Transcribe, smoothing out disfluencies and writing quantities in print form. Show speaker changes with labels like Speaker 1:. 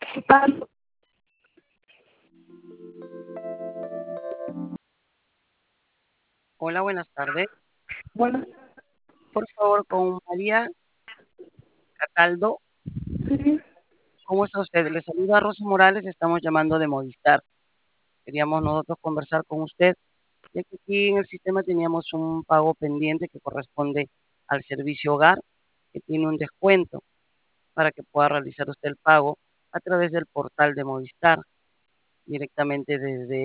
Speaker 1: Hola, buenas tardes.
Speaker 2: Bueno,
Speaker 1: Por favor, con María Cataldo.
Speaker 2: sí,
Speaker 1: ¿Cómo está usted? Le saluda Rosa Morales, estamos llamando de Movistar. Queríamos nosotros conversar con usted, ya que aquí en el sistema teníamos un pago pendiente que corresponde al servicio hogar, que tiene un descuento para que pueda realizar usted el pago a través del portal de Movistar, directamente desde